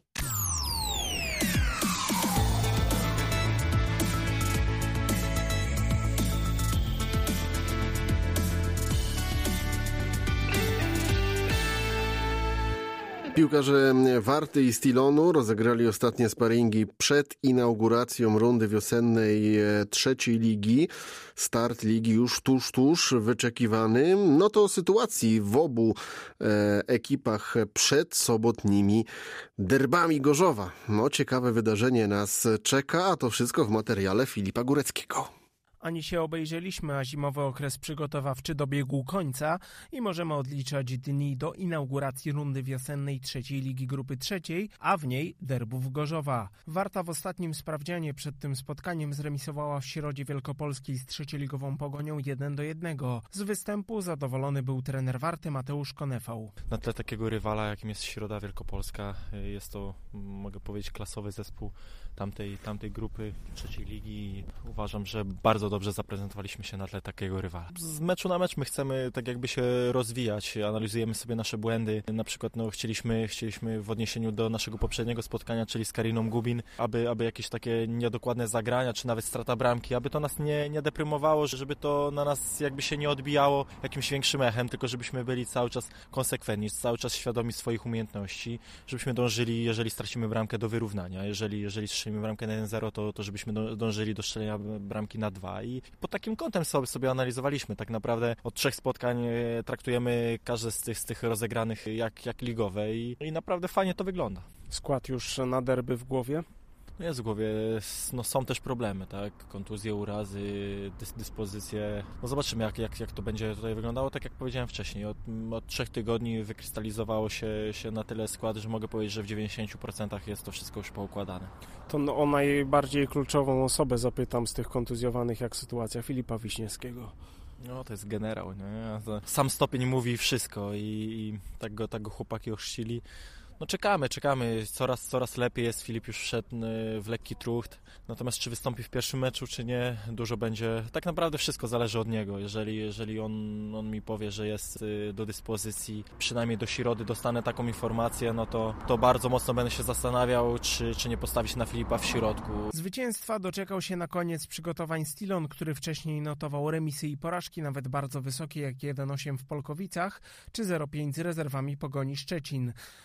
Piłkarze Warty i Stillonu rozegrali ostatnie sparingi przed inauguracją rundy wiosennej trzeciej ligi. Start ligi już tuż, tuż wyczekiwany. No to sytuacji w obu e, ekipach przed sobotnimi derbami Gorzowa. No ciekawe wydarzenie nas czeka, a to wszystko w materiale Filipa Góreckiego. Ani się obejrzeliśmy, a zimowy okres przygotowawczy dobiegł końca i możemy odliczać dni do inauguracji rundy wiosennej trzeciej Ligi Grupy Trzeciej, a w niej derbów Gorzowa. Warta w ostatnim sprawdzianie przed tym spotkaniem zremisowała w Środzie Wielkopolskiej z trzecioligową Pogonią jeden do jednego. Z występu zadowolony był trener Warty Mateusz Konefał. Na tle takiego rywala, jakim jest Środa Wielkopolska, jest to, mogę powiedzieć, klasowy zespół tamtej, tamtej grupy trzeciej ligi. Uważam, że bardzo dobrze zaprezentowaliśmy się na tle takiego rywala. Z meczu na mecz my chcemy tak jakby się rozwijać, analizujemy sobie nasze błędy. Na przykład no, chcieliśmy, chcieliśmy w odniesieniu do naszego poprzedniego spotkania, czyli z Kariną Gubin, aby, aby jakieś takie niedokładne zagrania, czy nawet strata bramki, aby to nas nie, nie deprymowało, żeby to na nas jakby się nie odbijało jakimś większym echem, tylko żebyśmy byli cały czas konsekwentni, cały czas świadomi swoich umiejętności, żebyśmy dążyli, jeżeli stracimy bramkę, do wyrównania, jeżeli, jeżeli strzelimy bramkę na jeden zero, to, to żebyśmy dążyli do strzelenia bramki na dwa. I pod takim kątem sobie, sobie analizowaliśmy. Tak naprawdę od trzech spotkań traktujemy każde z tych, z tych rozegranych jak, jak ligowe i, i naprawdę fajnie to wygląda. Skład już na derby w głowie? Jest w głowie, no są też problemy, tak, kontuzje, urazy, dys, dyspozycje, no zobaczymy jak, jak, jak to będzie tutaj wyglądało, tak jak powiedziałem wcześniej, od, od trzech tygodni wykrystalizowało się, się na tyle skład, że mogę powiedzieć, że w dziewięćdziesięciu procentach jest to wszystko już poukładane. To no, o najbardziej kluczową osobę zapytam z tych kontuzjowanych, jak sytuacja Filipa Wiśniewskiego. No to jest generał, nie? Sam stopień mówi wszystko i, i tak, go, tak go chłopaki ochrzcili. No czekamy, czekamy. Coraz, coraz lepiej jest. Filip już wszedł w lekki trucht. Natomiast czy wystąpi w pierwszym meczu, czy nie, dużo będzie. Tak naprawdę wszystko zależy od niego. Jeżeli, jeżeli on, on mi powie, że jest do dyspozycji, przynajmniej do środy dostanę taką informację, no to, to bardzo mocno będę się zastanawiał, czy, czy nie postawić na Filipa w środku. Zwycięstwa doczekał się na koniec przygotowań Stillon, który wcześniej notował remisy i porażki, nawet bardzo wysokie jak jeden osiem w Polkowicach, czy zero pięć z rezerwami Pogoni Szczecin. W ostatnim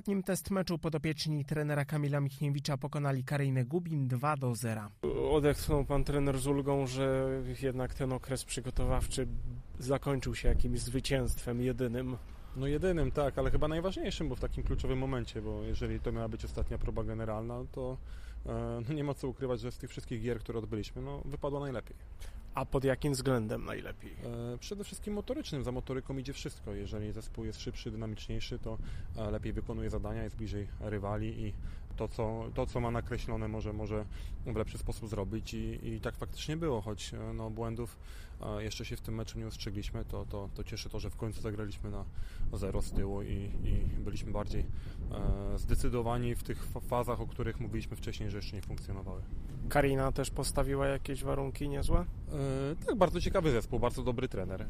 ostatnim test meczu podopieczni trenera Kamila Michniewicza pokonali Kareinę Gubin dwa do zera. Odetchnął pan trener z ulgą, że jednak ten okres przygotowawczy zakończył się jakimś zwycięstwem jedynym. No jedynym, tak, ale chyba najważniejszym, bo w takim kluczowym momencie, bo jeżeli to miała być ostatnia próba generalna, to e, no nie ma co ukrywać, że z tych wszystkich gier, które odbyliśmy, no wypadło najlepiej. A pod jakim względem najlepiej? E, przede wszystkim motorycznym, za motoryką idzie wszystko. Jeżeli zespół jest szybszy, dynamiczniejszy, to e, lepiej wykonuje zadania, jest bliżej rywali i to, co, to, co ma nakreślone, może, może w lepszy sposób zrobić i, i tak faktycznie było, choć no, błędów e, jeszcze się w tym meczu nie ostrzegliśmy, to, to, to cieszy to, że w końcu zagraliśmy na zero z tyłu i, i byliśmy bardziej e, zdecydowani w tych fazach, o których mówiliśmy wcześniej, że jeszcze nie funkcjonowały. Karina też postawiła jakieś warunki niezłe? E, tak, bardzo ciekawy zespół, bardzo dobry trener.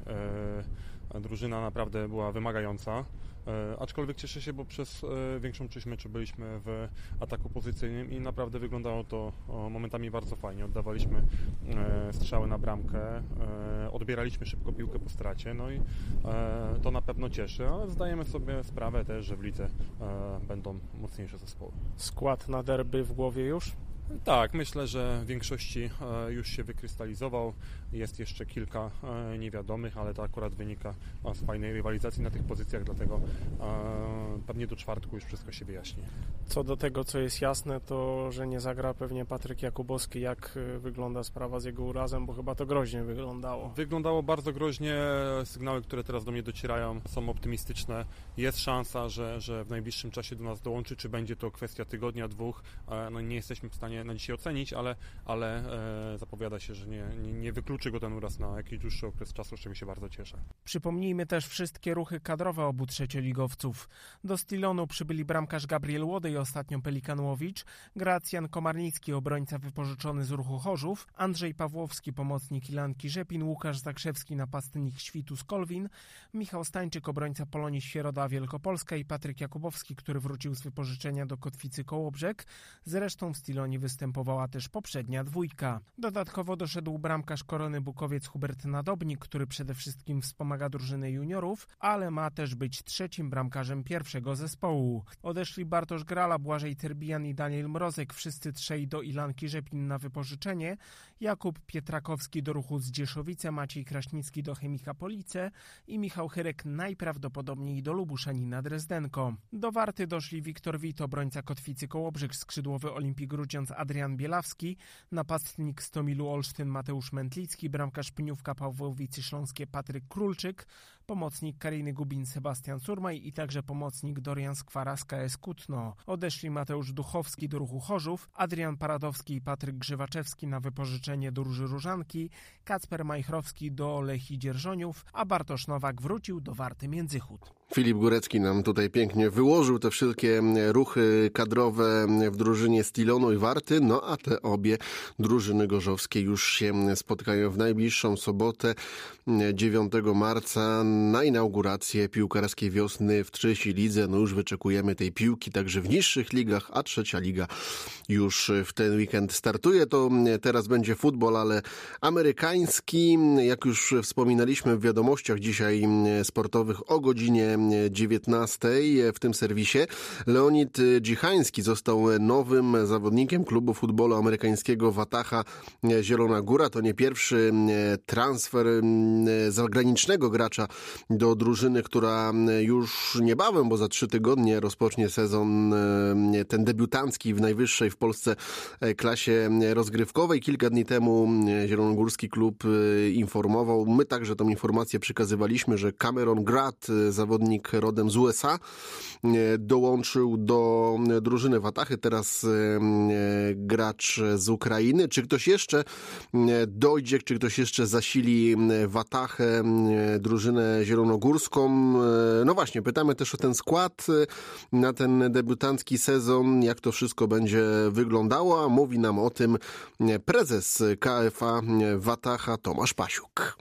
E, drużyna naprawdę była wymagająca. E, aczkolwiek cieszę się, bo przez e, większą część meczu byliśmy w ataku pozycyjnym i naprawdę wyglądało to o, momentami bardzo fajnie. Oddawaliśmy e, strzały na bramkę, e, odbieraliśmy szybko piłkę po stracie, no i e, to na pewno cieszy, ale zdajemy sobie sprawę też, że w lidze e, będą mocniejsze zespoły. Skład na derby w głowie już? Tak, myślę, że w większości już się wykrystalizował. Jest jeszcze kilka niewiadomych, ale to akurat wynika z fajnej rywalizacji na tych pozycjach, dlatego pewnie do czwartku już wszystko się wyjaśni. Co do tego, co jest jasne, to że nie zagra pewnie Patryk Jakubowski. Jak wygląda sprawa z jego urazem, bo chyba to groźnie wyglądało. Wyglądało bardzo groźnie. Sygnały, które teraz do mnie docierają, są optymistyczne. Jest szansa, że, że w najbliższym czasie do nas dołączy. Czy będzie to kwestia tygodnia, dwóch? No nie jesteśmy w stanie na dzisiaj ocenić, ale, ale e, zapowiada się, że nie, nie, nie wykluczy go ten uraz na jakiś dłuższy okres czasu, z czego się bardzo cieszę. Przypomnijmy też wszystkie ruchy kadrowe obu trzecioligowców. Do Stilonu przybyli bramkarz Gabriel Łodej, ostatnio Pelikanłowicz, Gracjan Komarnicki, obrońca wypożyczony z Ruchu Chorzów, Andrzej Pawłowski, pomocnik Ilanki Rzepin, Łukasz Zakrzewski, napastnik Świtus Kolwin, Michał Stańczyk, obrońca Polonii Świeroda Wielkopolska i Patryk Jakubowski, który wrócił z wypożyczenia do Kotwicy Kołobrzeg. Zresztą w Stilonie występowała też poprzednia dwójka. Dodatkowo doszedł bramkarz Korony Bukowiec Hubert Nadobnik, który przede wszystkim wspomaga drużynę juniorów, ale ma też być trzecim bramkarzem pierwszego zespołu. Odeszli Bartosz Grala, Błażej Terbijan i Daniel Mrozek, wszyscy trzej do Ilanki Rzepin na wypożyczenie, Jakub Pietrakowski do Ruchu Zdzieszowice, Maciej Kraśnicki do Chemika Police i Michał Chyrek najprawdopodobniej do Lubuszanina Drezdenko. Do Warty doszli Wiktor Wit, obrońca Kotwicy Kołobrzeg, skrzydłowy Olimpii Grudziądz Adrian Bielawski, napastnik Stomilu Olsztyn Mateusz Mętlicki, bramkarz Pniówka Pawłowice Śląskie Patryk Królczyk, pomocnik Kariny Gubin Sebastian Surmaj i także pomocnik Dorian Skwara z K S Kutno. Odeszli Mateusz Duchowski do Ruchu Chorzów, Adrian Paradowski i Patryk Grzywaczewski na wypożyczenie do Róży Różanki, Kacper Majchrowski do Lechii Dzierżoniów, a Bartosz Nowak wrócił do Warty Międzychód. Filip Górecki nam tutaj pięknie wyłożył te wszystkie ruchy kadrowe w drużynie Stilonu i Warty, no a te obie drużyny gorzowskie już się spotkają w najbliższą sobotę, dziewiątego marca, na inaugurację piłkarskiej wiosny w trzeciej lidze. No już wyczekujemy tej piłki także w niższych ligach, a trzecia liga już w ten weekend startuje. To teraz będzie futbol, ale amerykański. Jak już wspominaliśmy w wiadomościach dzisiaj sportowych o godzinie dziewiętnastej w tym serwisie, Leonid Dzichański został nowym zawodnikiem klubu futbolu amerykańskiego Wataha Zielona Góra. To nie pierwszy transfer zagranicznego gracza do drużyny, która już niebawem, bo za trzy tygodnie rozpocznie sezon ten debiutancki w najwyższej w Polsce klasie rozgrywkowej. Kilka dni temu zielonogórski klub informował, my także tą informację przekazywaliśmy, że Cameron Grad, zawodnik rodem z U S A, dołączył do drużyny Watachy, teraz gracz z Ukrainy. Czy ktoś jeszcze dojdzie, czy ktoś jeszcze zasili Watachę, drużynę zielonogórską? No właśnie, pytamy też o ten skład na ten debiutancki sezon, jak to wszystko będzie wyglądało, a mówi nam o tym prezes K F A Watacha Tomasz Pasiuk.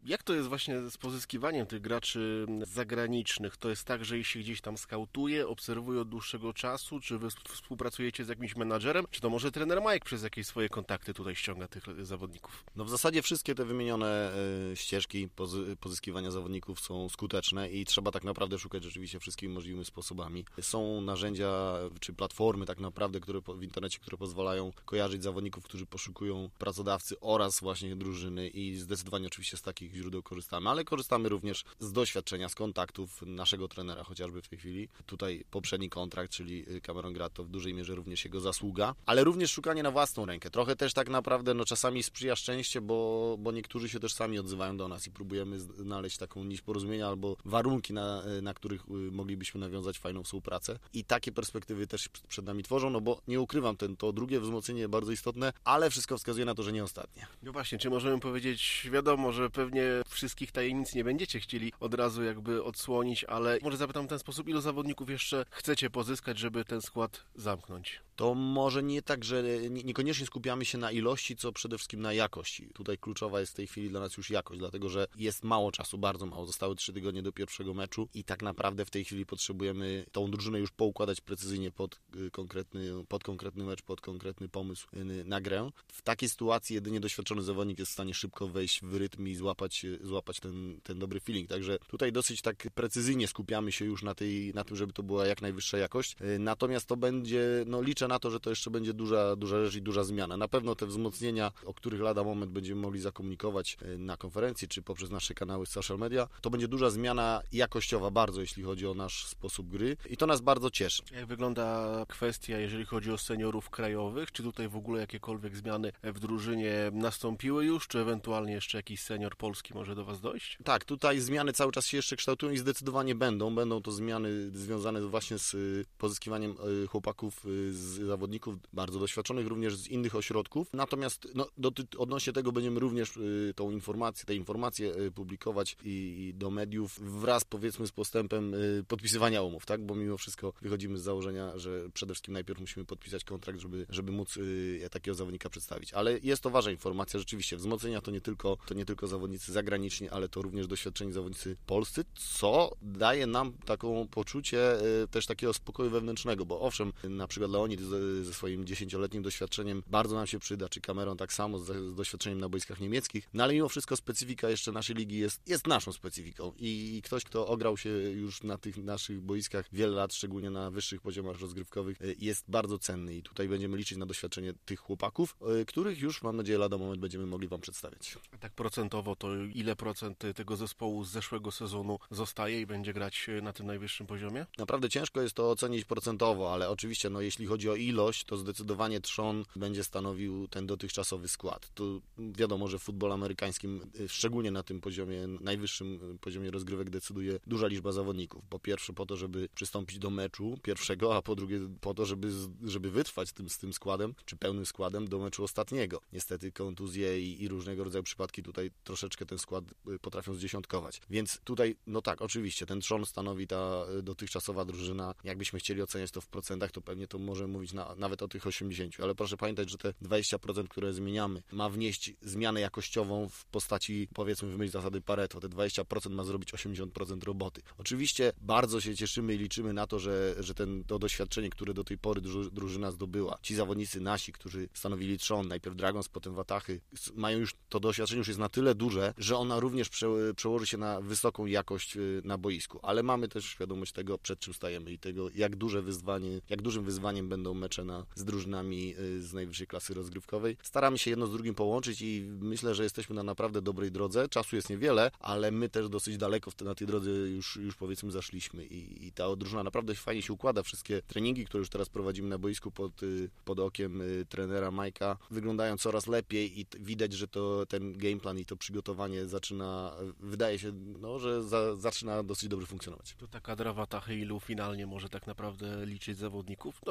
Jak to jest właśnie z pozyskiwaniem tych graczy zagranicznych? To jest tak, że ich się gdzieś tam skautuje, obserwuje od dłuższego czasu, czy wy współpracujecie z jakimś menadżerem, czy to może trener Mike przez jakieś swoje kontakty tutaj ściąga tych zawodników? No w zasadzie wszystkie te wymienione y, ścieżki pozy, pozyskiwania zawodników są skuteczne i trzeba tak naprawdę szukać rzeczywiście wszystkimi możliwymi sposobami. Są narzędzia czy platformy tak naprawdę, które w internecie, które pozwalają kojarzyć zawodników, którzy poszukują pracodawcy oraz właśnie drużyny i zdecydowanie oczywiście z takich źródeł korzystamy, ale korzystamy również z doświadczenia, z kontaktów naszego trenera chociażby w tej chwili. Tutaj poprzedni kontrakt, czyli Cameron Grad, to w dużej mierze również jego zasługa, ale również szukanie na własną rękę. Trochę też tak naprawdę no czasami sprzyja szczęście, bo, bo niektórzy się też sami odzywają do nas i próbujemy znaleźć taką nić porozumienia albo warunki, na, na których moglibyśmy nawiązać fajną współpracę. I takie perspektywy też przed nami tworzą, no bo nie ukrywam, ten, to drugie wzmocnienie bardzo istotne, ale wszystko wskazuje na to, że nie ostatnie. No właśnie, czy możemy powiedzieć, wiadomo, że pewnie wszystkich tajemnic nie będziecie chcieli od razu jakby odsłonić, ale może zapytam w ten sposób, ilu zawodników jeszcze chcecie pozyskać, żeby ten skład zamknąć? To może nie tak, że niekoniecznie skupiamy się na ilości, co przede wszystkim na jakości. Tutaj kluczowa jest w tej chwili dla nas już jakość, dlatego że jest mało czasu, bardzo mało. Zostały trzy tygodnie do pierwszego meczu i tak naprawdę w tej chwili potrzebujemy tą drużynę już poukładać precyzyjnie pod konkretny, pod konkretny mecz, pod konkretny pomysł na grę. W takiej sytuacji jedynie doświadczony zawodnik jest w stanie szybko wejść w rytm i złapać, złapać ten, ten dobry feeling. Także tutaj dosyć tak precyzyjnie skupiamy się już na, tej, na tym, żeby to była jak najwyższa jakość. Natomiast to będzie, no liczę na to, że to jeszcze będzie duża, duża rzecz i duża zmiana. Na pewno te wzmocnienia, o których lada moment będziemy mogli zakomunikować na konferencji, czy poprzez nasze kanały z social media, to będzie duża zmiana jakościowa bardzo, jeśli chodzi o nasz sposób gry i to nas bardzo cieszy. Jak wygląda kwestia, jeżeli chodzi o seniorów krajowych? Czy tutaj w ogóle jakiekolwiek zmiany w drużynie nastąpiły już, czy ewentualnie jeszcze jakiś senior polski może do Was dojść? Tak, tutaj zmiany cały czas się jeszcze kształtują i zdecydowanie będą. Będą to zmiany związane właśnie z pozyskiwaniem chłopaków, z zawodników bardzo doświadczonych, również z innych ośrodków. Natomiast no, do, odnośnie tego będziemy również y, tą informację, te informacje y, publikować i, i do mediów wraz powiedzmy z postępem y, podpisywania umów, tak? Bo mimo wszystko wychodzimy z założenia, że przede wszystkim najpierw musimy podpisać kontrakt, żeby, żeby móc y, takiego zawodnika przedstawić. Ale jest to ważna informacja, rzeczywiście wzmocnienia to nie tylko, to nie tylko zawodnicy zagraniczni, ale to również doświadczeni zawodnicy polscy, co daje nam taką poczucie y, też takiego spokoju wewnętrznego, bo owszem, na przykład Leonid ze, ze swoim dziesięcioletnim doświadczeniem bardzo nam się przyda, czy Cameron tak samo z, z doświadczeniem na boiskach niemieckich, no ale mimo wszystko specyfika jeszcze naszej ligi jest, jest naszą specyfiką i, i ktoś, kto ograł się już na tych naszych boiskach wiele lat, szczególnie na wyższych poziomach rozgrywkowych, jest bardzo cenny i tutaj będziemy liczyć na doświadczenie tych chłopaków, których już mam nadzieję lada moment będziemy mogli Wam przedstawić. A tak procentowo to ile procent tego zespołu z zeszłego sezonu zostaje i będzie grać na tym najwyższym poziomie? Naprawdę ciężko jest to ocenić procentowo, ale oczywiście no, jeśli chodzi o ilość, to zdecydowanie trzon będzie stanowił ten dotychczasowy skład. Tu wiadomo, że w futbolu amerykańskim, szczególnie na tym poziomie, najwyższym poziomie rozgrywek decyduje duża liczba zawodników. Po pierwsze po to, żeby przystąpić do meczu pierwszego, a po drugie po to, żeby, żeby wytrwać z tym, z tym składem, czy pełnym składem do meczu ostatniego. Niestety kontuzje i, i różnego rodzaju przypadki tutaj troszeczkę ten skład potrafią zdziesiątkować. Więc tutaj, no tak, oczywiście, ten trzon stanowi ta dotychczasowa drużyna. Jakbyśmy chcieli oceniać to w procentach, to pewnie to możemy mówić na, nawet o tych osiemdziesięciu, ale proszę pamiętać, że te dwadzieścia procent, które zmieniamy, ma wnieść zmianę jakościową w postaci, powiedzmy, w myśl zasady Pareto. Te dwadzieścia procent ma zrobić osiemdziesiąt procent roboty. Oczywiście bardzo się cieszymy i liczymy na to, że, że ten, to doświadczenie, które do tej pory drużyna zdobyła, ci zawodnicy nasi, którzy stanowili trzon, najpierw Dragons, potem Watachy, mają już, to doświadczenie już jest na tyle duże, że ona również prze, przełoży się na wysoką jakość na boisku. Ale mamy też świadomość tego, przed czym stajemy i tego, jak duże wyzwanie, jak dużym wyzwaniem będą mecze na, z drużynami z najwyższej klasy rozgrywkowej. Staramy się jedno z drugim połączyć i myślę, że jesteśmy na naprawdę dobrej drodze. Czasu jest niewiele, ale my też dosyć daleko w te, na tej drodze już, już powiedzmy zaszliśmy i, i ta drużyna naprawdę fajnie się układa. Wszystkie treningi, które już teraz prowadzimy na boisku pod, pod okiem trenera Majka, wyglądają coraz lepiej i widać, że to ten gameplan i to przygotowanie zaczyna, wydaje się, no, że za, zaczyna dosyć dobrze funkcjonować. To ta kadra Watachy, ilu finalnie może tak naprawdę liczyć zawodników? No wiadomo, że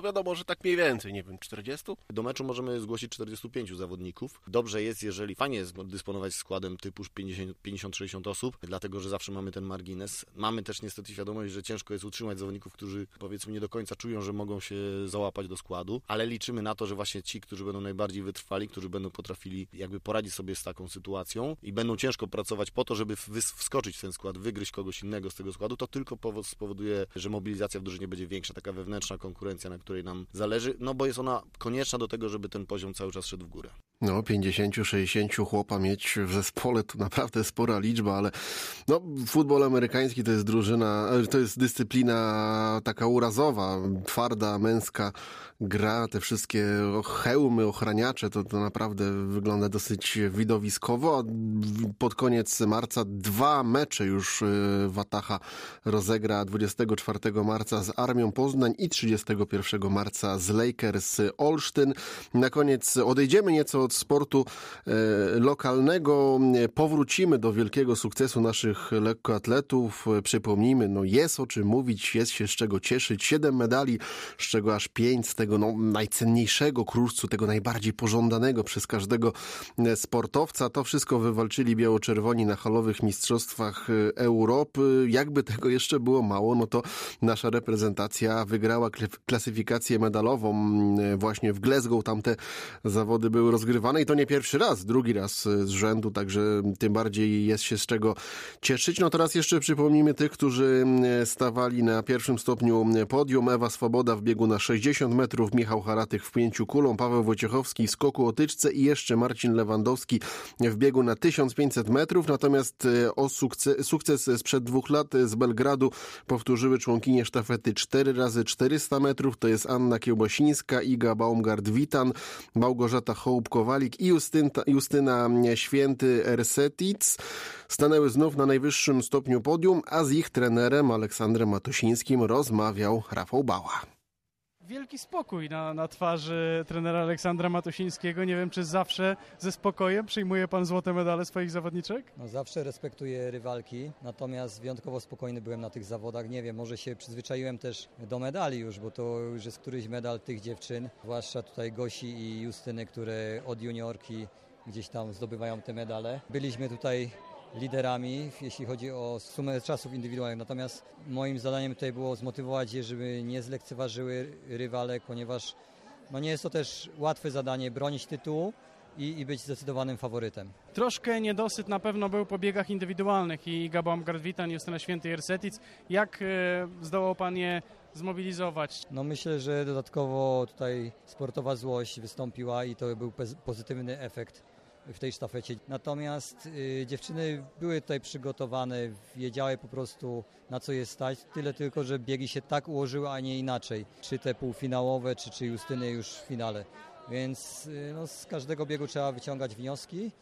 tak mniej więcej, nie wiem, czterdziestu? Do meczu możemy zgłosić czterdziestu pięciu zawodników. Dobrze jest, jeżeli fajnie jest dysponować składem typu pięćdziesiąt sześćdziesiąt osób, dlatego, że zawsze mamy ten margines. Mamy też niestety świadomość, że ciężko jest utrzymać zawodników, którzy powiedzmy nie do końca czują, że mogą się załapać do składu, ale liczymy na to, że właśnie ci, którzy będą najbardziej wytrwali, którzy będą potrafili jakby poradzić sobie z taką sytuacją i będą ciężko pracować po to, żeby wskoczyć w ten skład, wygryźć kogoś innego z tego składu, to tylko spowoduje, że mobilizacja w drużynie będzie większa, taka wewnętrzna konkurencja, na której nam zależy, no bo jest ona konieczna do tego, żeby ten poziom cały czas szedł w górę. No, pięćdziesiąt sześćdziesiąt chłopa mieć w zespole to naprawdę spora liczba, ale no, futbol amerykański to jest drużyna, to jest dyscyplina taka urazowa, twarda, męska gra, te wszystkie hełmy, ochraniacze, to, to naprawdę wygląda dosyć widowiskowo, a pod koniec marca dwa mecze już Wataha rozegra, dwudziestego czwartego marca z Armią Poznań i trzydziestego pierwszego marca z Lakers Olsztyn. Na koniec odejdziemy nieco od sportu e, lokalnego, powrócimy do wielkiego sukcesu naszych lekkoatletów. Przypomnijmy, no jest o czym mówić, jest się z czego cieszyć. Siedem medali, z czego aż pięć z tego no, najcenniejszego kruszcu, tego najbardziej pożądanego przez każdego sportowca. To wszystko wywalczyli biało-czerwoni na halowych mistrzostwach Europy. Jakby tego jeszcze było mało, no to nasza reprezentacja wygrała klasyfikację medalową właśnie w Glasgow. Tamte zawody były rozgrywane i to nie pierwszy raz, drugi raz z rzędu, także tym bardziej jest się z czego cieszyć. No teraz jeszcze przypomnijmy tych, którzy stawali na pierwszym stopniu podium. Ewa Swoboda w biegu na sześćdziesiąt metrów, Michał Haratych w pięciu kulą, Paweł Wojciechowski w skoku o tyczce i jeszcze Marcin Lewandowski w biegu na tysiąc pięćset metrów. Natomiast o sukces, sukces sprzed dwóch lat z Belgradu powtórzyły członkinie sztafety cztery razy czterysta metrów. To jest Anna Kiełbasińska, Iga Baumgart-Witan, Małgorzata Hołub-Kowalik i Justynta, Justyna Święty-Ersetic stanęły znów na najwyższym stopniu podium, a z ich trenerem Aleksandrem Matosińskim rozmawiał Rafał Bała. Wielki spokój na, na twarzy trenera Aleksandra Matosińskiego. Nie wiem, czy zawsze ze spokojem przyjmuje pan złote medale swoich zawodniczek? No, zawsze respektuję rywalki, natomiast wyjątkowo spokojny byłem na tych zawodach. Nie wiem, może się przyzwyczaiłem też do medali już, bo to już jest któryś medal tych dziewczyn, zwłaszcza tutaj Gosi i Justyny, które od juniorki gdzieś tam zdobywają te medale. Byliśmy tutaj liderami, jeśli chodzi o sumę czasów indywidualnych. Natomiast moim zadaniem tutaj było zmotywować je, żeby nie zlekceważyły rywalek, ponieważ no nie jest to też łatwe zadanie bronić tytułu i, i być zdecydowanym faworytem. Troszkę niedosyt na pewno był po biegach indywidualnych i Iga Baumgart-Witan, Justyna Święty-Ersetic. Jak e, zdołał pan je zmobilizować? No myślę, że dodatkowo tutaj sportowa złość wystąpiła i to był pozytywny efekt w tej sztafecie. Natomiast y, dziewczyny były tutaj przygotowane, wiedziały po prostu na co je stać, tyle tylko, że biegi się tak ułożyły, a nie inaczej. Czy te półfinałowe, czy, czy Justyny już w finale. Więc y, no, z każdego biegu trzeba wyciągać wnioski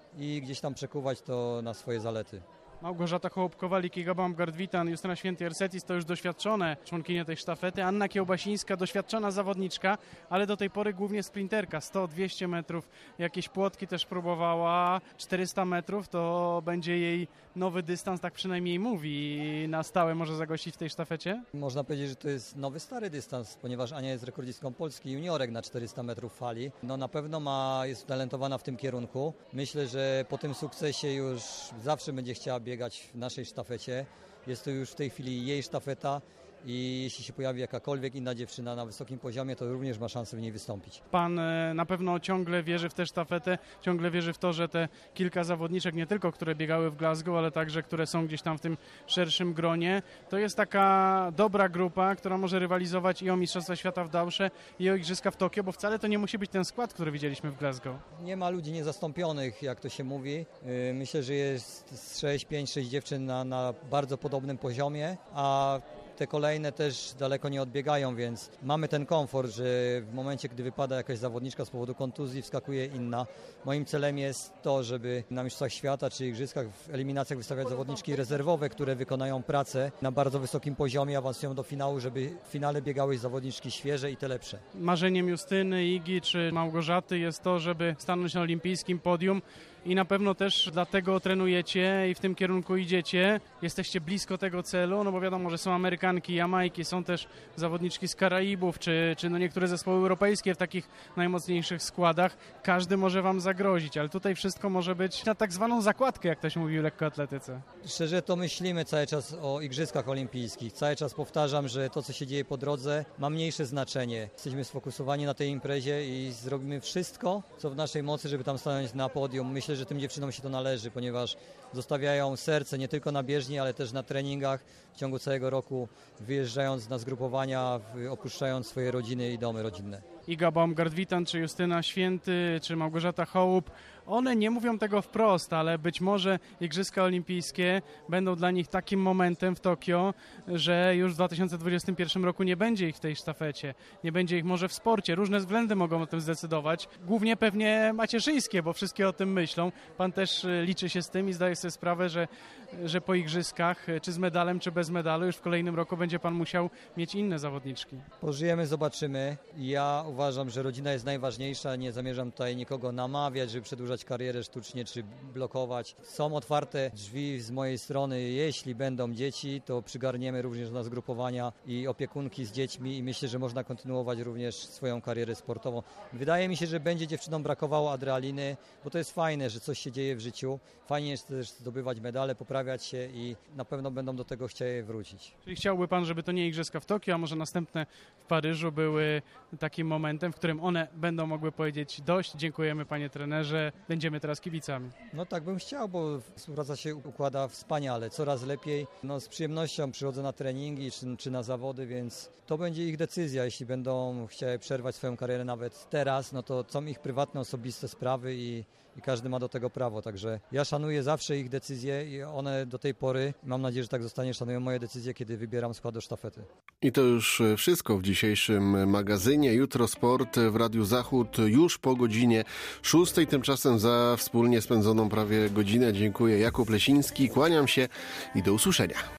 i gdzieś tam przekuwać to na swoje zalety. Małgorzata Hołub-Kowalik, Iga Baumgart-Witan, Justyna Święty-Ersetic to już doświadczone członkinie tej sztafety. Anna Kiełbasińska, doświadczona zawodniczka, ale do tej pory głównie sprinterka. sto dwieście metrów, jakieś płotki też próbowała. czterysta metrów to będzie jej nowy dystans, tak przynajmniej mówi. Na stałe może zagościć w tej sztafecie? Można powiedzieć, że to jest nowy, stary dystans, ponieważ Ania jest rekordzistką Polski juniorek na czterysta metrów fali. No na pewno ma, jest utalentowana w tym kierunku. Myślę, że po tym sukcesie już zawsze będzie chciała biegać biegać w naszej sztafecie. Jest to już w tej chwili jej sztafeta i jeśli się pojawi jakakolwiek inna dziewczyna na wysokim poziomie, to również ma szansę w niej wystąpić. Pan na pewno ciągle wierzy w tę sztafetę, ciągle wierzy w to, że te kilka zawodniczek, nie tylko które biegały w Glasgow, ale także które są gdzieś tam w tym szerszym gronie, to jest taka dobra grupa, która może rywalizować i o Mistrzostwa Świata w Dausze, i o Igrzyska w Tokio, bo wcale to nie musi być ten skład, który widzieliśmy w Glasgow. Nie ma ludzi niezastąpionych, jak to się mówi. Myślę, że jest sześć, pięć, sześć dziewczyn na, na bardzo podobnym poziomie, a te kolejne też daleko nie odbiegają, więc mamy ten komfort, że w momencie, gdy wypada jakaś zawodniczka z powodu kontuzji, wskakuje inna. Moim celem jest to, żeby na Mistrzostwach Świata czy Igrzyskach w eliminacjach wystawiać zawodniczki rezerwowe, które wykonają pracę na bardzo wysokim poziomie, awansują do finału, żeby w finale biegały zawodniczki świeże i te lepsze. Marzeniem Justyny, Igi czy Małgorzaty jest to, żeby stanąć na olimpijskim podium. I na pewno też dlatego trenujecie i w tym kierunku idziecie. Jesteście blisko tego celu, no bo wiadomo, że są Amerykanki Dominikańki, Jamajki, są też zawodniczki z Karaibów, czy, czy no niektóre zespoły europejskie w takich najmocniejszych składach. Każdy może wam zagrozić, ale tutaj wszystko może być na tak zwaną zakładkę, jak to się mówi w lekkoatletyce. Szczerze to myślimy cały czas o Igrzyskach Olimpijskich. Cały czas powtarzam, że to, co się dzieje po drodze, ma mniejsze znaczenie. Jesteśmy sfokusowani na tej imprezie i zrobimy wszystko, co w naszej mocy, żeby tam stanąć na podium. Myślę, że tym dziewczynom się to należy, ponieważ zostawiają serce nie tylko na bieżni, ale też na treningach w ciągu całego roku, wyjeżdżając na zgrupowania, opuszczając swoje rodziny i domy rodzinne. Iga Baumgart-Witan, czy Justyna Święty, czy Małgorzata Hołup, one nie mówią tego wprost, ale być może Igrzyska Olimpijskie będą dla nich takim momentem w Tokio, że już w dwa tysiące dwudziestym pierwszym roku nie będzie ich w tej sztafecie, nie będzie ich może w sporcie. Różne względy mogą o tym zdecydować, głównie pewnie macierzyńskie, bo wszystkie o tym myślą. Pan też liczy się z tym i zdaje sobie sprawę, że, że po Igrzyskach, czy z medalem, czy bez medalu, już w kolejnym roku będzie pan musiał mieć inne zawodniczki. Pożyjemy, zobaczymy. Ja uważam, że rodzina jest najważniejsza, nie zamierzam tutaj nikogo namawiać, żeby przedłużać karierę sztucznie czy blokować. Są otwarte drzwi z mojej strony. Jeśli będą dzieci, to przygarniemy również na zgrupowania i opiekunki z dziećmi i myślę, że można kontynuować również swoją karierę sportową. Wydaje mi się, że będzie dziewczynom brakowało adrenaliny, bo to jest fajne, że coś się dzieje w życiu. Fajnie jest też zdobywać medale, poprawiać się i na pewno będą do tego chciały wrócić. Czyli chciałby pan, żeby to nie Igrzyska w Tokio, a może następne w Paryżu były takim momentem, w którym one będą mogły powiedzieć dość, dziękujemy panie trenerze, będziemy teraz kibicami. No tak bym chciał, bo współpraca się układa wspaniale, coraz lepiej. No z przyjemnością przychodzę na treningi czy, czy na zawody, więc to będzie ich decyzja. Jeśli będą chciały przerwać swoją karierę nawet teraz, no to są ich prywatne, osobiste sprawy i, i każdy ma do tego prawo. Także ja szanuję zawsze ich decyzje i one do tej pory, mam nadzieję, że tak zostanie, szanują moje decyzje, kiedy wybieram skład do sztafety. I to już wszystko w dzisiejszym magazynie. Jutro sport w Radiu Zachód już po godzinie szóstej. Tymczasem za wspólnie spędzoną prawie godzinę dziękuję. Jakub Lesiński, kłaniam się i do usłyszenia.